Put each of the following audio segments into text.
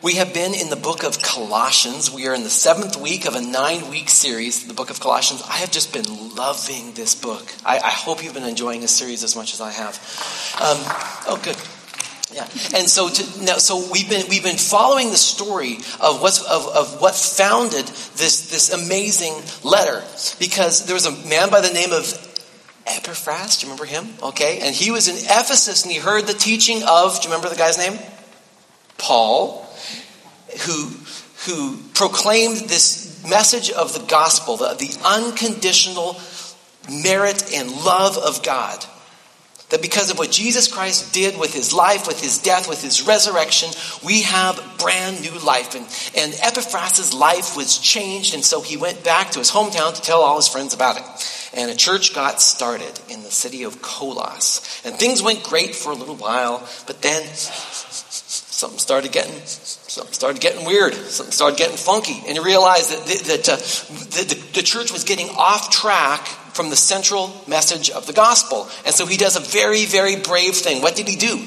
We have been in the book of Colossians. We are in the 7th week of a 9-week series, the book of Colossians. I have just been loving this book. I hope you've been enjoying this series as much as I have. Good. Yeah, and so we've been following the story of what founded this amazing letter, because there was a man by the name of Epaphras. Do you remember him? Okay, and he was in Ephesus, and he heard the teaching of. Do you remember the guy's name? Paul, who proclaimed this message of the gospel, the unconditional merit and love of God. That because of what Jesus Christ did with his life, with his death, with his resurrection, we have brand new life. And Epaphras' life was changed, and so he went back to his hometown to tell all his friends about it. And a church got started in the city of Colossus. And things went great for a little while, but then something started getting weird. Something started getting funky. And he realized that the church was getting off track from the central message of the gospel. And so he does a very, very brave thing. What did he do?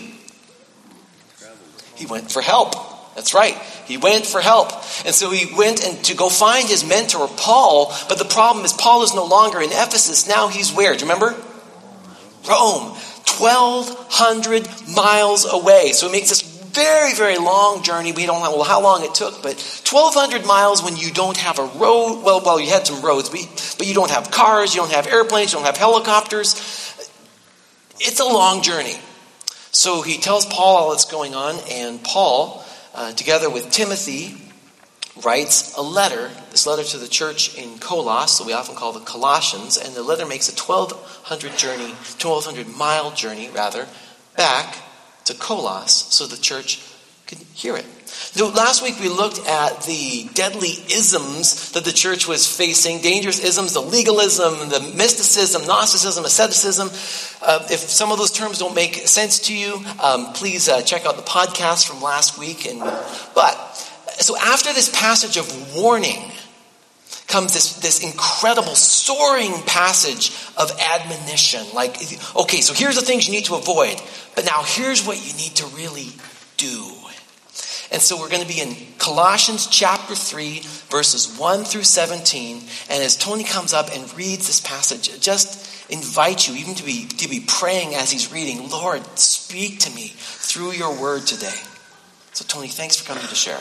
He went for help. That's right. He went for help. And so he went to go find his mentor, Paul. But the problem is Paul is no longer in Ephesus. Now he's where? Do you remember? Rome. 1,200 miles away. So it makes this very, very long journey. We don't know how long it took, but 1,200 miles when you don't have a road. Well, you had some roads, but you don't have cars, you don't have airplanes, you don't have helicopters. It's a long journey. So he tells Paul all that's going on, and Paul, together with Timothy, writes a letter, this letter to the church in Colossus, so we often call the Colossians, and the letter makes a 1,200 mile journey, back to Colossus so the church could hear it. So last week we looked at the deadly isms that the church was facing, dangerous isms, the legalism, the mysticism, Gnosticism, asceticism. If some of those terms don't make sense to you, please check out the podcast from last week. So after this passage of warning comes this incredible soaring passage of admonition. Like, okay, so here's the things you need to avoid, but now here's what you need to really do. And so we're going to be in Colossians chapter 3, verses 1 through 17. And as Tony comes up and reads this passage, I just invite you even to be praying as he's reading, Lord, speak to me through your word today. So Tony, thanks for coming to share.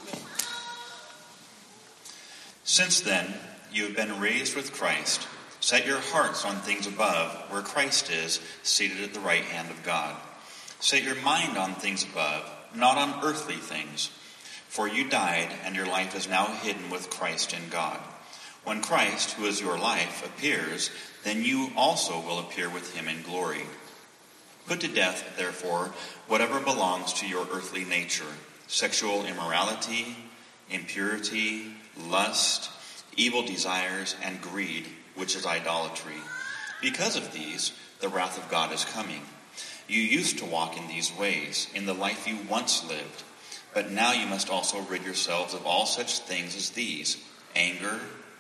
Since then, you have been raised with Christ. Set your hearts on things above, where Christ is, seated at the right hand of God. Set your mind on things above, not on earthly things. For you died, and your life is now hidden with Christ in God. When Christ, who is your life, appears, then you also will appear with him in glory. Put to death, therefore, whatever belongs to your earthly nature: sexual immorality, impurity, lust, evil desires, and greed, which is idolatry. Because of these, the wrath of God is coming. You used to walk in these ways, in the life you once lived. But now you must also rid yourselves of all such things as these: anger,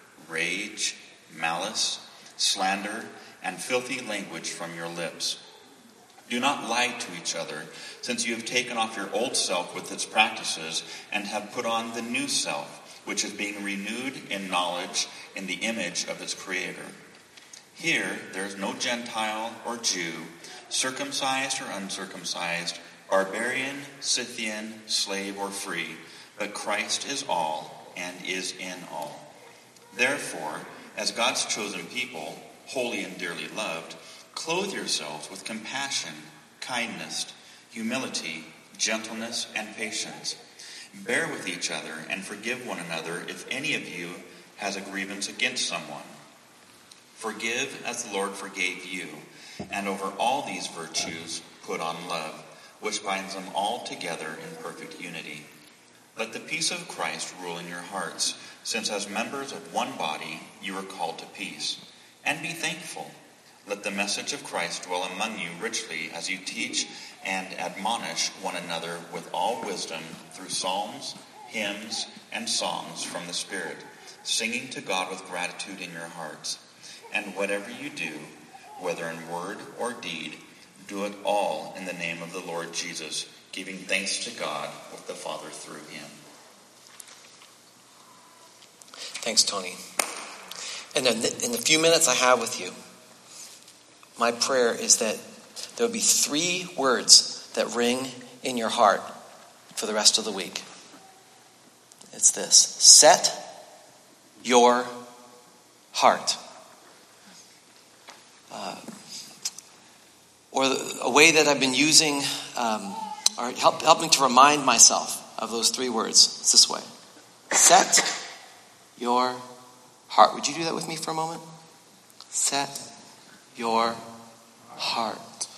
rage, malice, slander, and filthy language from your lips. Do not lie to each other, since you have taken off your old self with its practices and have put on the new self, which is being renewed in knowledge in the image of its Creator. Here there is no Gentile or Jew, circumcised or uncircumcised, barbarian, Scythian, slave or free, but Christ is all and is in all. Therefore, as God's chosen people, holy and dearly loved, clothe yourselves with compassion, kindness, humility, gentleness, and patience. Bear with each other and forgive one another if any of you has a grievance against someone. Forgive as the Lord forgave you, and over all these virtues put on love, which binds them all together in perfect unity. Let the peace of Christ rule in your hearts, since as members of one body you are called to peace. And be thankful. Let the message of Christ dwell among you richly as you teach and admonish one another with all wisdom through psalms, hymns, and songs from the Spirit, singing to God with gratitude in your hearts. And whatever you do, whether in word or deed, do it all in the name of the Lord Jesus, giving thanks to God with the Father through him. Thanks, Tony. And in the few minutes I have with you, my prayer is that there will be 3 words that ring in your heart for the rest of the week. It's this: set your heart. Or a way that I've been using, or helping to remind myself of those 3 words. It's this way: set your heart. Would you do that with me for a moment? Set your heart.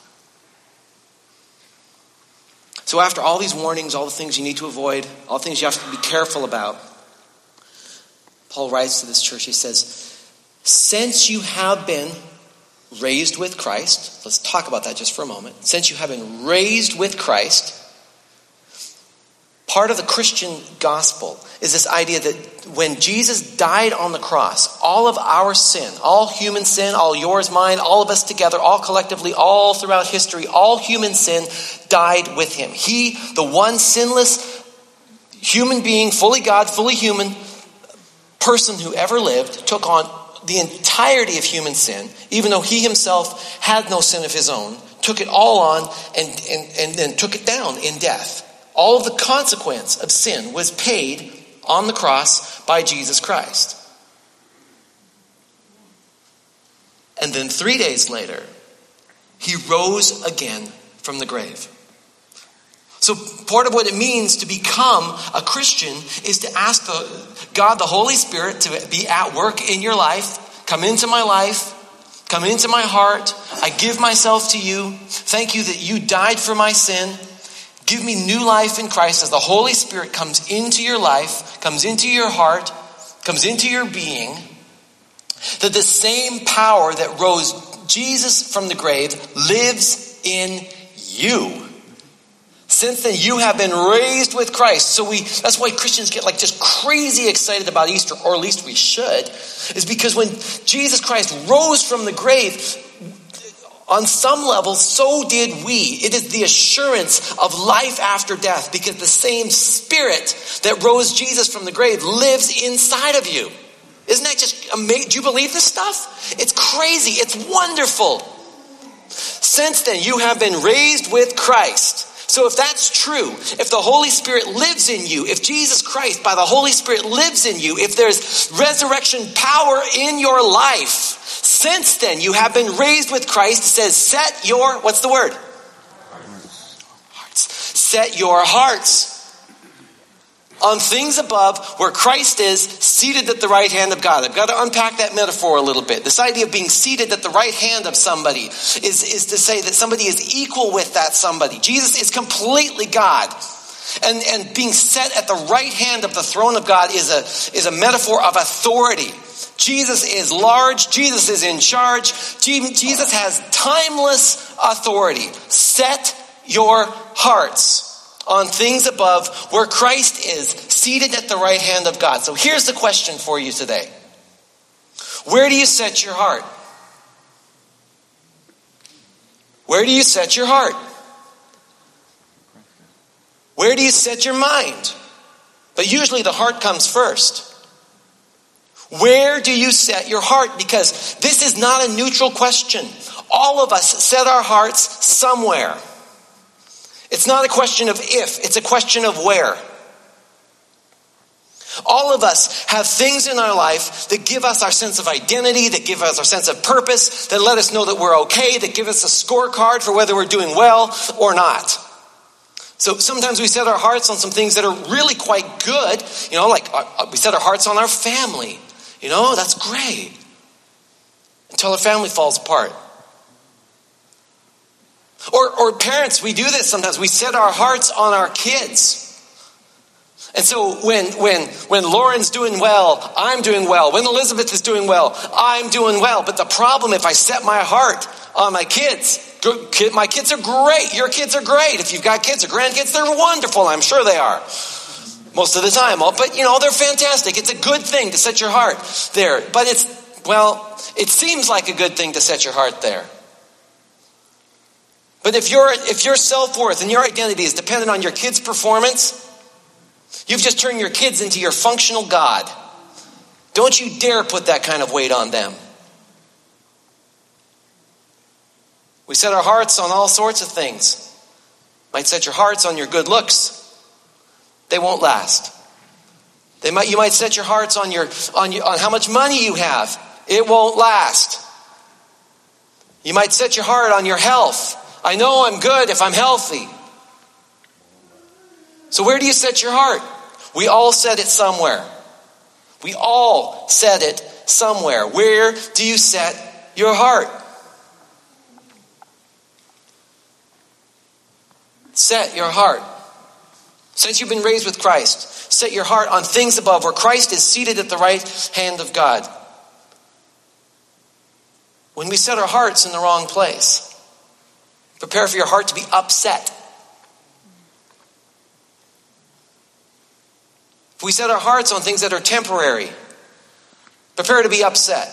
So after all these warnings, all the things you need to avoid, all the things you have to be careful about, Paul writes to this church, he says, since you have been raised with Christ, let's talk about that just for a moment. Since you have been raised with Christ, part of the Christian gospel is this idea that when Jesus died on the cross, all of our sin, all human sin, all yours, mine, all of us together, all collectively, all throughout history, all human sin died with him. He, the one sinless human being, fully God, fully human person who ever lived, took on the entirety of human sin, even though he himself had no sin of his own, took it all on and then took it down in death. All of the consequence of sin was paid on the cross by Jesus Christ. And then 3 days later, he rose again from the grave. So part of what it means to become a Christian is to ask God, the Holy Spirit, to be at work in your life. Come into my life. Come into my heart. I give myself to you. Thank you that you died for my sin. Give me new life in Christ as the Holy Spirit comes into your life, comes into your heart, comes into your being. That the same power that rose Jesus from the grave lives in you. Since then, you have been raised with Christ. So that's why Christians get like just crazy excited about Easter, or at least we should, is because when Jesus Christ rose from the grave, on some level, so did we. It is the assurance of life after death, because the same Spirit that rose Jesus from the grave lives inside of you. Isn't that just amazing? Do you believe this stuff? It's crazy. It's wonderful. Since then, you have been raised with Christ. So if that's true, if the Holy Spirit lives in you, if Jesus Christ by the Holy Spirit lives in you, if there's resurrection power in your life, since then you have been raised with Christ. It says, set your, what's the word? Hearts. Set your hearts on things above, where Christ is, seated at the right hand of God. I've got to unpack that metaphor a little bit. This idea of being seated at the right hand of somebody is to say that somebody is equal with that somebody. Jesus is completely God. And being set at the right hand of the throne of God is a metaphor of authority. Jesus is large. Jesus is in charge. Jesus has timeless authority. Set your hearts on things above, where Christ is, seated at the right hand of God. So here's the question for you today. Where do you set your heart? Where do you set your heart? Where do you set your mind? But usually the heart comes first. Where do you set your heart? Because this is not a neutral question. All of us set our hearts somewhere. It's not a question of if, it's a question of where. All of us have things in our life that give us our sense of identity, that give us our sense of purpose, that let us know that we're okay, that give us a scorecard for whether we're doing well or not. So sometimes we set our hearts on some things that are really quite good. You know, like we set our hearts on our family. You know, that's great. Until our family falls apart. Or parents, we do this sometimes. We set our hearts on our kids. And so when Lauren's doing well, I'm doing well. When Elizabeth is doing well, I'm doing well. But the problem, if I set my heart on my kids, my kids are great. Your kids are great. If you've got kids or grandkids, they're wonderful. I'm sure they are. Most of the time. But, they're fantastic. It's a good thing to set your heart there. But it seems like a good thing to set your heart there. But if your self-worth and your identity is dependent on your kids' performance, you've just turned your kids into your functional God. Don't you dare put that kind of weight on them. We set our hearts on all sorts of things. Might set your hearts on your good looks. They won't last. You might set your hearts on how much money you have. It won't last. You might set your heart on your health. I know I'm good if I'm healthy. So where do you set your heart? We all set it somewhere. We all set it somewhere. Where do you set your heart? Set your heart. Since you've been raised with Christ, set your heart on things above, where Christ is seated at the right hand of God. When we set our hearts in the wrong place, prepare for your heart to be upset. If we set our hearts on things that are temporary, prepare to be upset.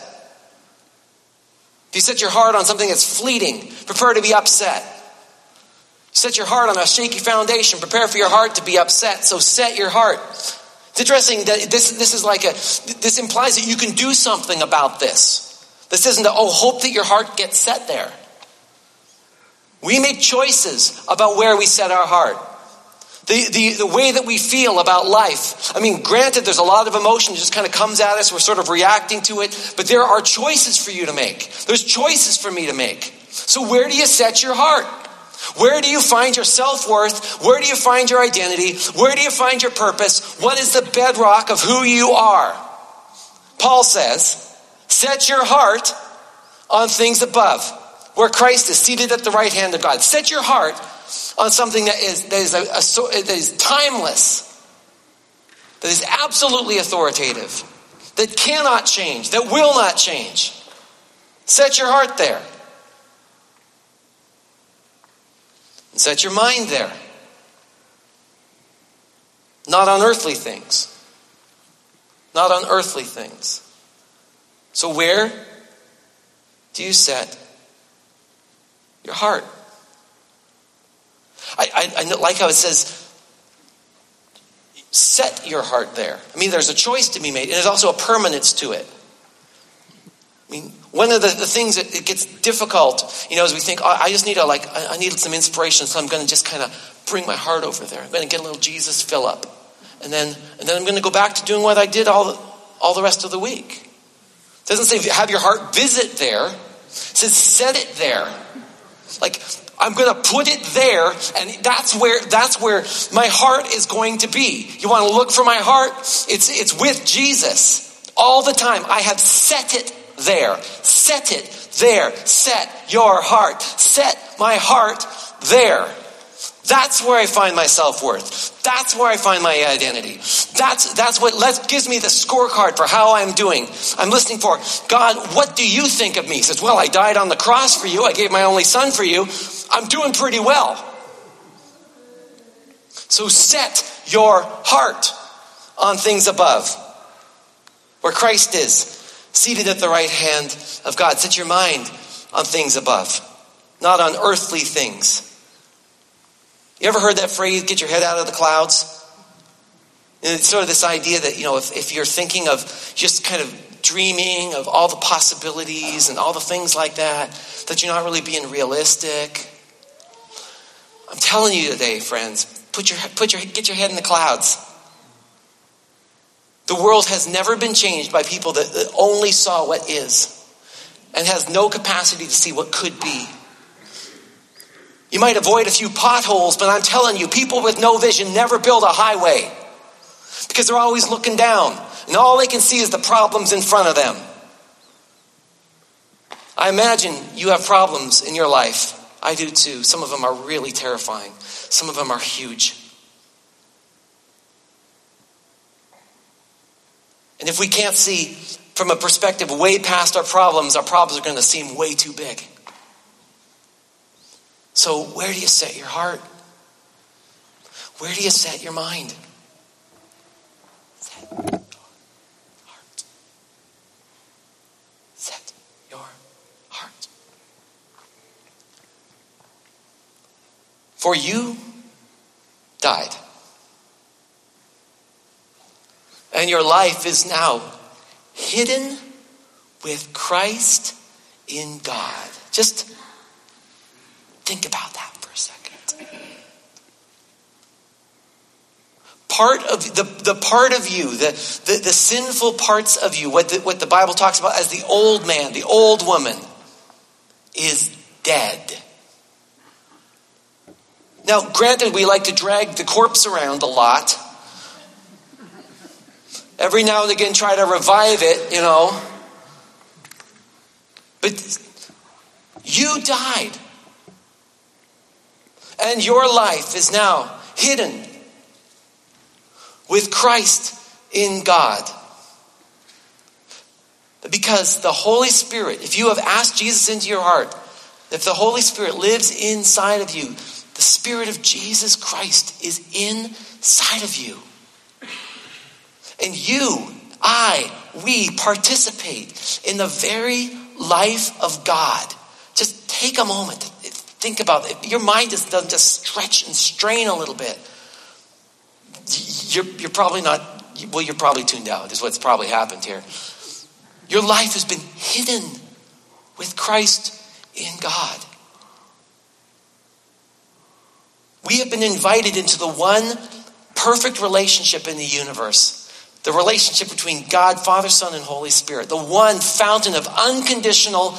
If you set your heart on something that's fleeting, prepare to be upset. Set your heart on a shaky foundation, prepare for your heart to be upset. So set your heart. It's interesting that this implies that you can do something about this. This isn't hope that your heart gets set there. We make choices about where we set our heart. The way that we feel about life. I mean, granted, there's a lot of emotion that just kind of comes at us. We're sort of reacting to it. But there are choices for you to make. There's choices for me to make. So where do you set your heart? Where do you find your self-worth? Where do you find your identity? Where do you find your purpose? What is the bedrock of who you are? Paul says, set your heart on things above, where Christ is seated at the right hand of God. Set your heart on something that is timeless, that is absolutely authoritative, that cannot change, that will not change. Set your heart there. And set your mind there. Not on earthly things. Not on earthly things. So where do you set your heart? I like how it says, set your heart there. I mean, there's a choice to be made, and there's also a permanence to it. I mean, one of the things that it gets difficult, is we think, I just need I need some inspiration, so I'm going to just kind of bring my heart over there. I'm going to get a little Jesus fill up, and then I'm going to go back to doing what I did all the rest of the week. It doesn't say have your heart visit there. It says set it there. Like, I'm going to put it there, and that's where my heart is going to be. You want to look for my heart? It's with Jesus all the time. I have set it there. Set it there. Set your heart. Set my heart there. That's where I find my self-worth. That's where I find my identity. That's what gives me the scorecard for how I'm doing. I'm listening for, God, what do you think of me? He says, well, I died on the cross for you. I gave my only son for you. I'm doing pretty well. So set your heart on things above, where Christ is, seated at the right hand of God. Set your mind on things above, not on earthly things. You ever heard that phrase, get your head out of the clouds? And it's sort of this idea that, if you're thinking of just kind of dreaming of all the possibilities and all the things like that you're not really being realistic. I'm telling you today, friends, get your head in the clouds. The world has never been changed by people that only saw what is and has no capacity to see what could be. You might avoid a few potholes, but I'm telling you, people with no vision never build a highway because they're always looking down, and all they can see is the problems in front of them. I imagine you have problems in your life. I do too. Some of them are really terrifying. Some of them are huge. And if we can't see from a perspective way past our problems are going to seem way too big. So where do you set your heart? Where do you set your mind? Set your heart. Set your heart. For you died. And your life is now hidden with Christ in God. Just think about that for a second. Part of the part of you, the sinful parts of you, what the Bible talks about as the old man, the old woman, is dead. Now, granted, we like to drag the corpse around a lot. Every now and again try to revive it, you know. But you died. And your life is now hidden with Christ in God. Because the Holy Spirit, if you have asked Jesus into your heart, if the Holy Spirit lives inside of you, the Spirit of Jesus Christ is inside of you. And we participate in the very life of God. Just take a moment to think about it. Your mind doesn't just stretch and strain a little bit. You're probably not, well, you're probably tuned out is what's probably happened here. Your life has been hidden with Christ in God. We have been invited into the one perfect relationship in the universe. The relationship between God, Father, Son, and Holy Spirit. The one fountain of unconditional,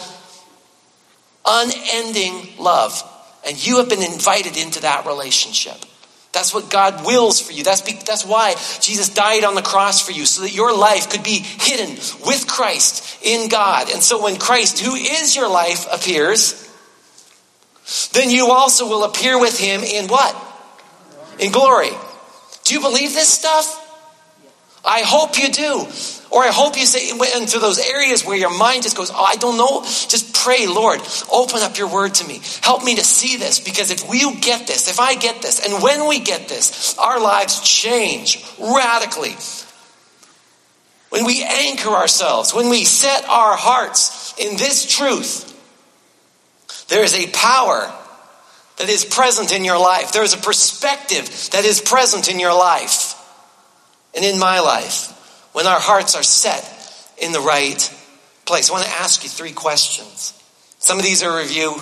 unending love. And you have been invited into that relationship. That's what God wills for you. That's why Jesus died on the cross for you, so that your life could be hidden with Christ in God. And so when Christ, who is your life, appears, then you also will appear with him in what? In glory. Do you believe this stuff? I hope you do. Or I hope you say into those areas where your mind just goes, oh, I don't know. Just pray, Lord, open up your word to me. Help me to see this, because if we get this, if I get this, and when we get this, our lives change radically. When we anchor ourselves, when we set our hearts in this truth, there is a power that is present in your life. There is a perspective that is present in your life and in my life when our hearts are set in the right place. I want to ask you 3 questions. Some of these are a review.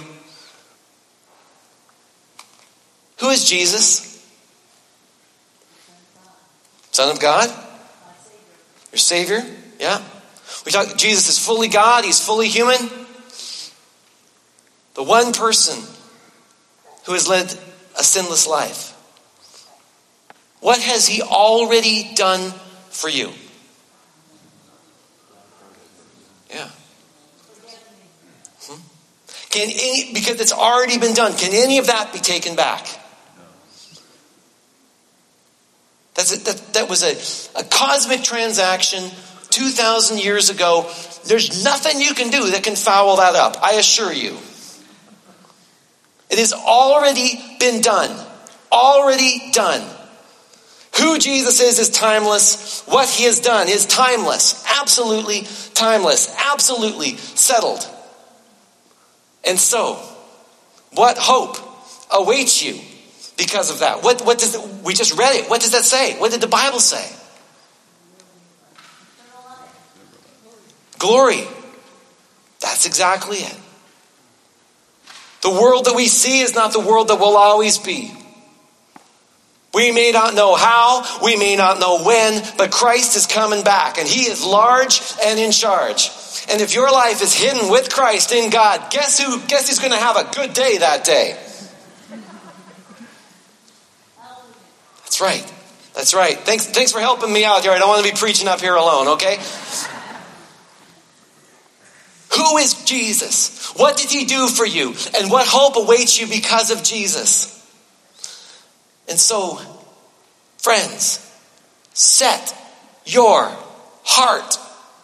Who is Jesus? Son of God? Your Savior? Yeah. We talk. Jesus is fully God. He's fully human. The one person who has led a sinless life. What has he already done for you? Yeah. Because it's already been done, can any of that be taken back? That was a cosmic transaction 2,000 years ago. There's nothing you can do that can foul that up, I assure you. It has already been done. Already done. Who Jesus is timeless. What he has done is timeless. Absolutely timeless. Absolutely settled. And so, what hope awaits you because of that? We just read it. What does that say? What did the Bible say? Glory. That's exactly it. The world that we see is not the world that will always be. We may not know how, we may not know when, but Christ is coming back, and he is large and in charge. And if your life is hidden with Christ in God, guess who's going to have a good day that day? That's right. That's right. Thanks for helping me out here. I don't want to be preaching up here alone, okay? Who is Jesus? What did he do for you? And what hope awaits you because of Jesus? And so, friends, set your heart.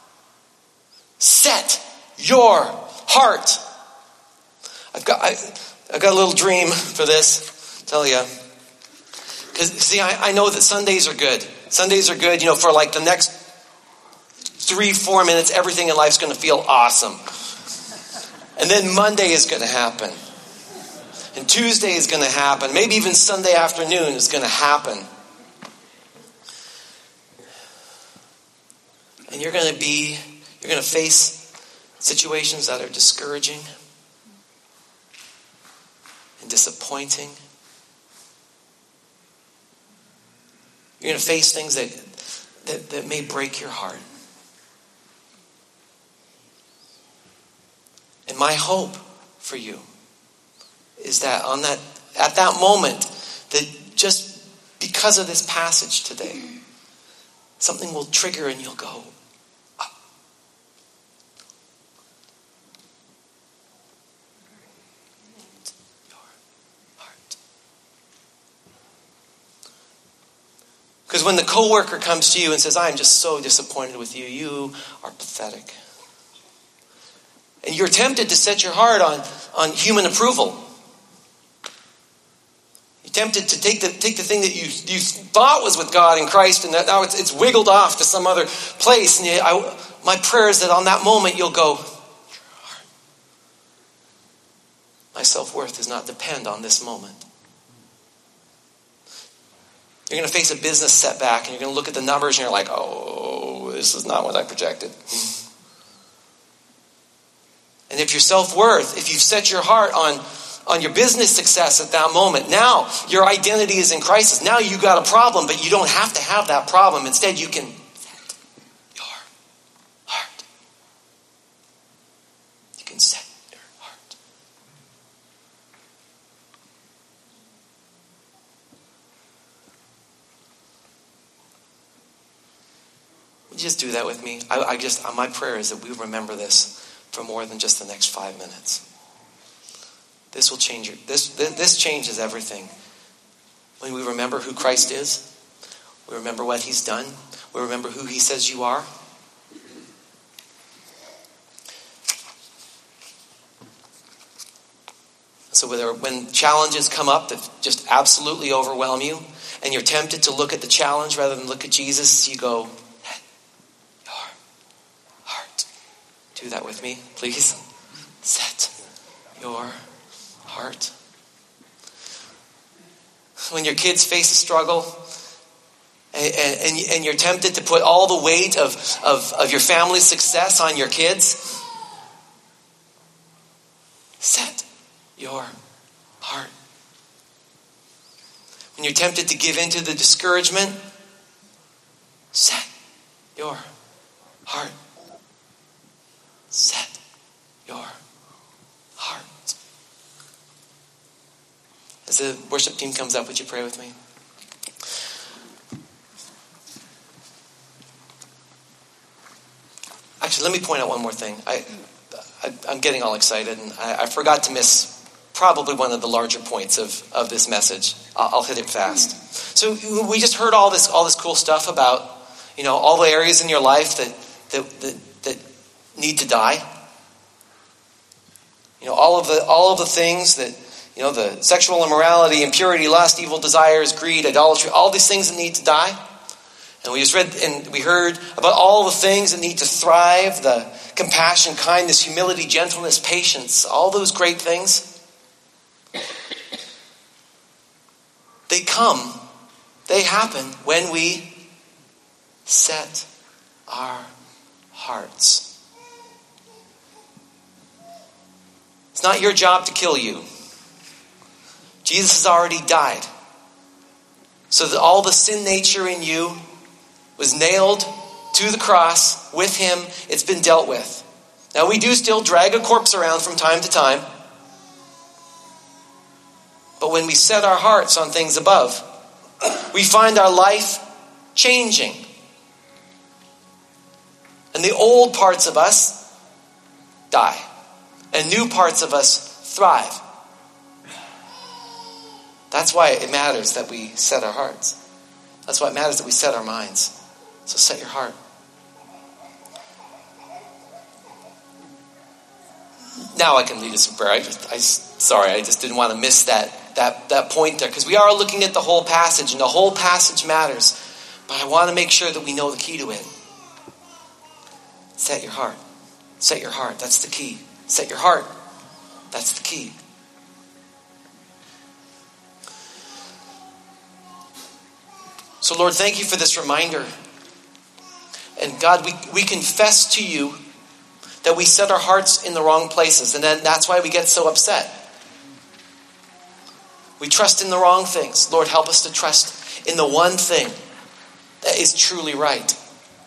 Set your heart. I've got a little dream for this, I'll tell you. Because, see, I know that Sundays are good. Sundays are good, for like the next 3-4 minutes, everything in life's going to feel awesome. And then Monday is going to happen. And Tuesday is going to happen. Maybe even Sunday afternoon is going to happen. And you're going to face situations that are discouraging and disappointing. You're going to face things that may break your heart. And my hope for you is that at that moment, that just because of this passage today, something will trigger and you'll go, oh. Your heart. Because when the coworker comes to you and says, I'm just so disappointed with you, you are pathetic. And you're tempted to set your heart on human approval. You're tempted to take the thing that you thought was with God in Christ, and that now it's wiggled off to some other place. And my prayer is that on that moment you'll go, my self-worth does not depend on this moment. You're going to face a business setback, and you're going to look at the numbers, and you're like, oh, this is not what I projected. And if your self-worth, if you've set your heart on your business success at that moment, now your identity is in crisis. Now you got a problem, but you don't have to have that problem. Instead, you can set your heart. You can set your heart. Would you just do that with me? My prayer is that we remember this for more than just the next 5 minutes. This will change this changes everything. When we remember who Christ is, we remember what he's done, we remember who he says you are. So when challenges come up that just absolutely overwhelm you, and you're tempted to look at the challenge rather than look at Jesus, you go, do that with me, please. Set your heart. When your kids face a struggle and you're tempted to put all the weight of your family's success on your kids, set your heart. When you're tempted to give into the discouragement, set your heart. Set your heart. As the worship team comes up, would you pray with me? Actually, let me point out one more thing. I'm getting all excited, and I forgot to miss probably one of the larger points of this message. I'll hit it fast. So we just heard all this cool stuff about, all the areas in your life that need to die. All of the things that, the sexual immorality, impurity, lust, evil desires, greed, idolatry, all these things that need to die. And we just read and we heard about all the things that need to thrive, the compassion, kindness, humility, gentleness, patience, all those great things. They happen when we set our hearts. It's not your job to kill you. Jesus has already died. So that all the sin nature in you was nailed to the cross with him. It's been dealt with. Now we do still drag a corpse around from time to time. But when we set our hearts on things above, we find our life changing. And the old parts of us die. And new parts of us thrive. That's why it matters that we set our hearts. That's why it matters that we set our minds. So set your heart. Now I can lead us in prayer. I just didn't want to miss that point there, because we are looking at the whole passage, and the whole passage matters. But I want to make sure that we know the key to it. Set your heart. Set your heart. That's the key. Set your heart. That's the key. So Lord, thank you for this reminder. And God, we confess to you that we set our hearts in the wrong places. And then that's why we get so upset. We trust in the wrong things. Lord, help us to trust in the one thing that is truly right.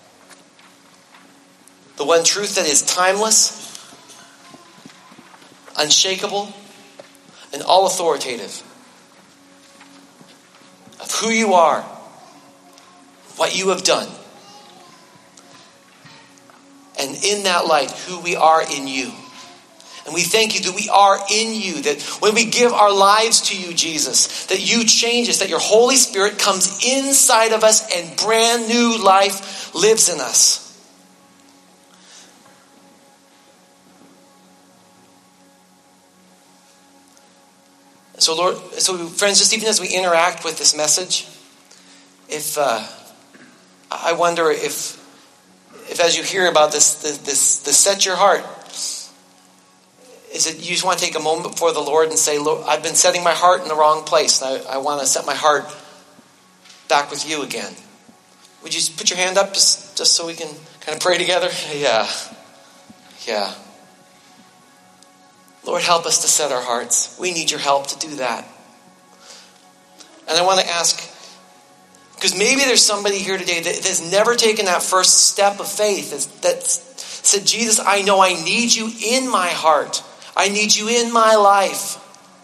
The one truth that is timeless, unshakable, and all authoritative. Of who you are, what you have done. And in that light, who we are in you. And we thank you that we are in you. That when we give our lives to you, Jesus, that you change us. That your Holy Spirit comes inside of us and brand new life lives in us. So Lord, friends, just even as we interact with this message, I wonder if as you hear about this set your heart, is it you just want to take a moment before the Lord and say, Lord, I've been setting my heart in the wrong place, and I want to set my heart back with you again. Would you just put your hand up just so we can kind of pray together? Yeah. Lord, help us to set our hearts. We need your help to do that. And I want to ask, because maybe there's somebody here today that has never taken that first step of faith, that said, Jesus, I know I need you in my heart. I need you in my life.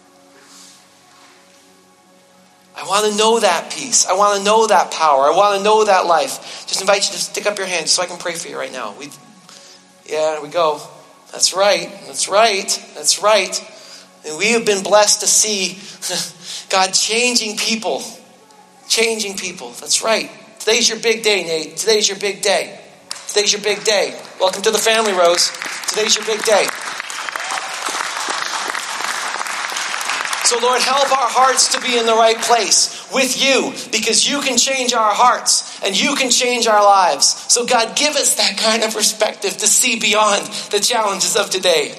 I want to know that peace. I want to know that power. I want to know that life. Just invite you to stick up your hand so I can pray for you right now. There we go. That's right. And we have been blessed to see God changing people. That's right. Today's your big day, Nate. Today's your big day. Welcome to the family, Rose. Today's your big day. So Lord, help our hearts to be in the right place with you, because you can change our hearts and you can change our lives. So God, give us that kind of perspective to see beyond the challenges of today.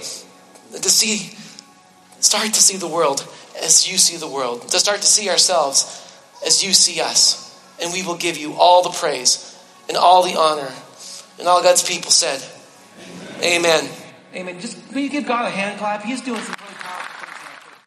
Start to see the world as you see the world. To start to see ourselves as you see us. And we will give you all the praise and all the honor. And all God's people said, Amen. Amen. Just will you give God a hand clap? He's doing some